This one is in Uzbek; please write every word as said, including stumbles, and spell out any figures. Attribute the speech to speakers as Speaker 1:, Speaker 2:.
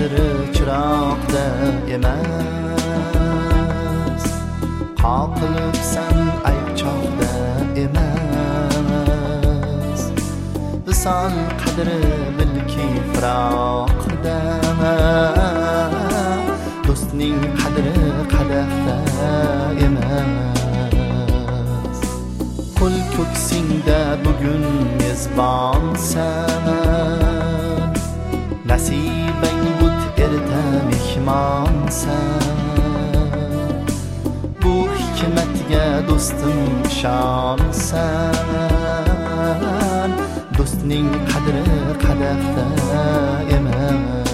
Speaker 1: qadri chiroqda emas, qoqilibsan aychoqda emas. Visol qadri bilki firoqda, do'stning qadri qadahda emas. Qo'l ko'ksingda bugun mezbonsan, nasibang but erta mehmonsan. Bu hikmatga do'stim ishonsan, do'stning qadri qadahda emas.